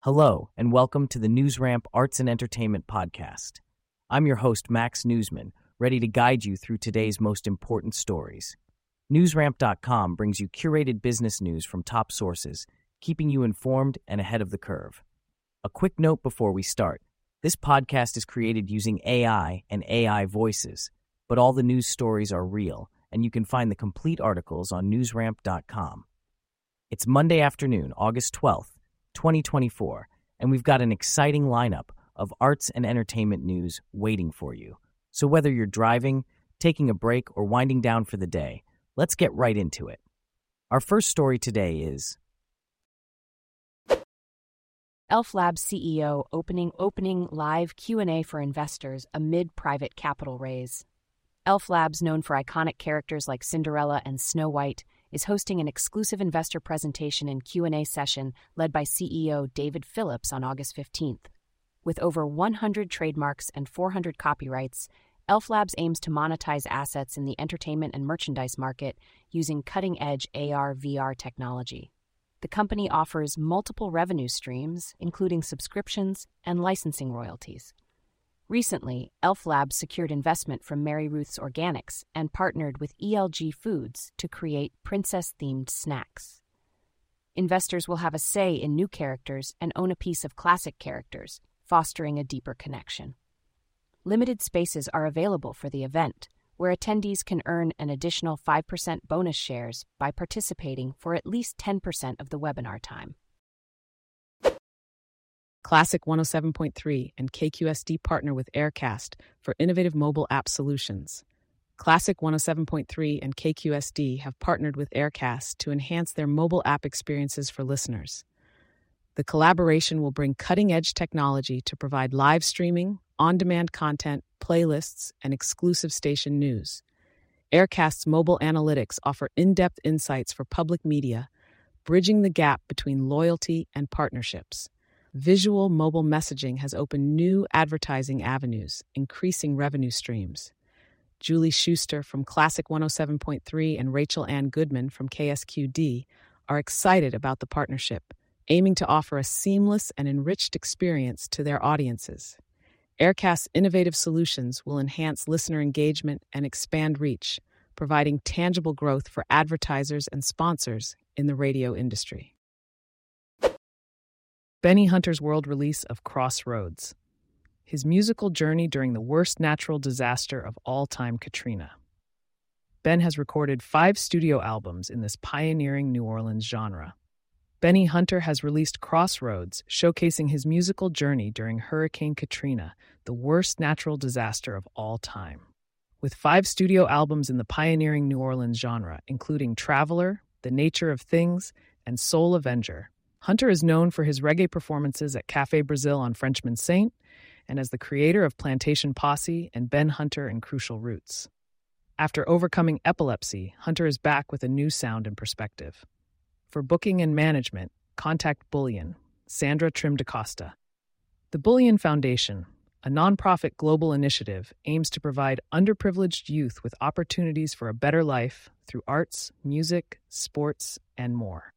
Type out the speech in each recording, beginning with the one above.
Hello, and welcome to the NewsRamp Arts and Entertainment Podcast. I'm your host, Max Newsman, ready to guide you through today's most important stories. NewsRamp.com brings you curated business news from top sources, keeping you informed and ahead of the curve. A quick note before we start. This podcast is created using AI and AI voices, but all the news stories are real, and you can find the complete articles on NewsRamp.com. It's Monday afternoon, August 12th, 2024, and we've got an exciting lineup of arts and entertainment news waiting for you. So whether you're driving, taking a break, or winding down for the day, let's get right into it. Our first story today is Elf Labs CEO opening live Q&A for investors amid private capital raise. Elf Labs, known for iconic characters like Cinderella and Snow White, is hosting an exclusive investor presentation and Q&A session led by CEO David Phillips on August 15th. With over 100 trademarks and 400 copyrights, Elf Labs aims to monetize assets in the entertainment and merchandise market using cutting-edge AR/VR technology. The company offers multiple revenue streams, including subscriptions and licensing royalties. Recently, Elf Labs secured investment from Mary Ruth's Organics and partnered with ELG Foods to create princess-themed snacks. Investors will have a say in new characters and own a piece of classic characters, fostering a deeper connection. Limited spaces are available for the event, where attendees can earn an additional 5% bonus shares by participating for at least 10% of the webinar time. Classic 107.3 and KQSD partner with Aircast for innovative mobile app solutions. Classic 107.3 and KQSD have partnered with Aircast to enhance their mobile app experiences for listeners. The collaboration will bring cutting-edge technology to provide live streaming, on-demand content, playlists, and exclusive station news. Aircast's mobile analytics offer in-depth insights for public media, bridging the gap between loyalty and partnerships. Visual mobile messaging has opened new advertising avenues, increasing revenue streams. Julie Schuster from Classic 107.3 and Rachel Ann Goodman from KSQD are excited about the partnership, aiming to offer a seamless and enriched experience to their audiences. Aircast's innovative solutions will enhance listener engagement and expand reach, providing tangible growth for advertisers and sponsors in the radio industry. Benny Hunter's world release of Crossroads, his musical journey during the worst natural disaster of all time, Katrina. Ben has recorded 5 studio albums in this pioneering New Orleans genre. Benny Hunter has released Crossroads, showcasing his musical journey during Hurricane Katrina, the worst natural disaster of all time. With 5 studio albums in the pioneering New Orleans genre, including Traveler, The Nature of Things, and Soul Avenger, Hunter is known for his reggae performances at Café Brazil on Frenchman Saint and as the creator of Plantation Posse and Ben Hunter and Crucial Roots. After overcoming epilepsy, Hunter is back with a new sound and perspective. For booking and management, contact Bullion, Sandra Trim DaCosta. The Bullion Foundation, a nonprofit global initiative, aims to provide underprivileged youth with opportunities for a better life through arts, music, sports, and more.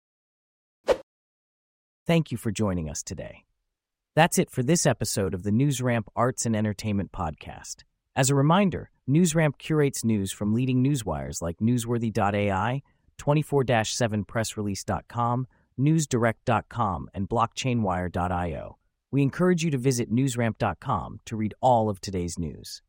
Thank you for joining us today. That's it for this episode of the NewsRamp Arts and Entertainment Podcast. As a reminder, NewsRamp curates news from leading newswires like Newsworthy.ai, 24/7pressrelease.com, NewsDirect.com, and BlockchainWire.io. We encourage you to visit NewsRamp.com to read all of today's news.